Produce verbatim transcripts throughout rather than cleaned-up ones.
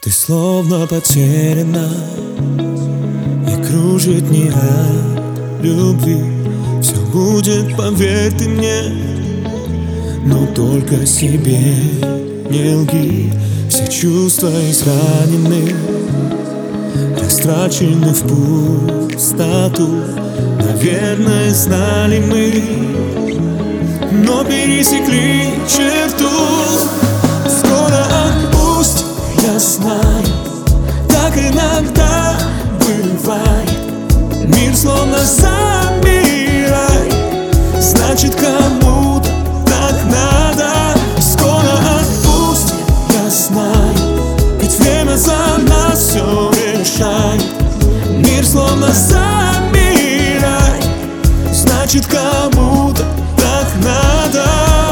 Ты словно потеряна, и кружит не о любви. Все будет, поверь ты мне, но только себе не лги. Все чувства изранены, растрачены в пустоту. Наверное, знали мы, но пересекли черту. Скоро отпусти, я знаю, так иногда бывает. Мир словно замирает, значит, кому-то так надо. Скоро отпусти, я знаю, ведь время за нас все решает. Мир словно замирает, значит, кому-то так надо.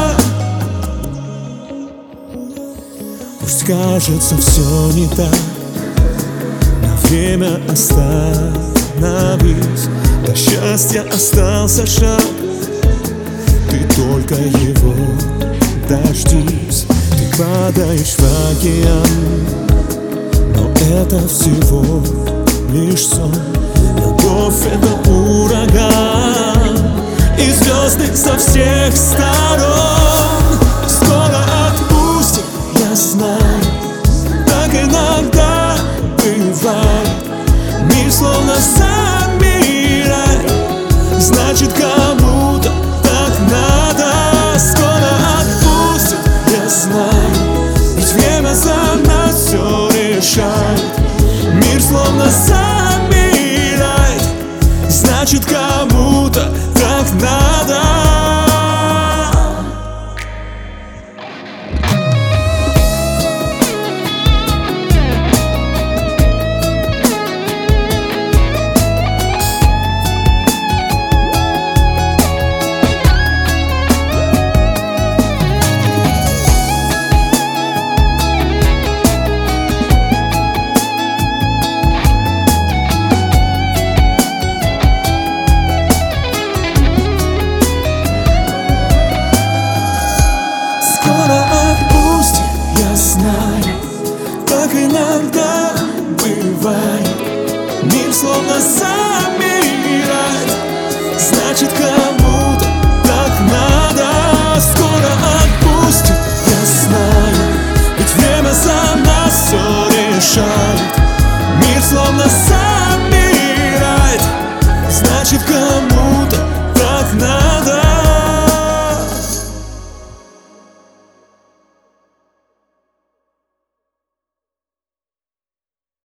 Пусть кажется все не так, на время оставь. До счастья остался шаг, ты только его дождись. Ты падаешь в океан, но это всего лишь сон. Любовь — это ураган, и звезды со всех сторон. Скоро отпусти, я знаю, так иногда бывает. Мир словно замирает, значит, кому-то так надо. Скоро отпустит, я знаю, ведь время за нас все решает. Мир словно замирает, значит, кому-то так надо. Так иногда бывает. Мир словно замирает, значит, кому-то так надо. Скоро отпустит, я знаю, ведь время за нас все решает.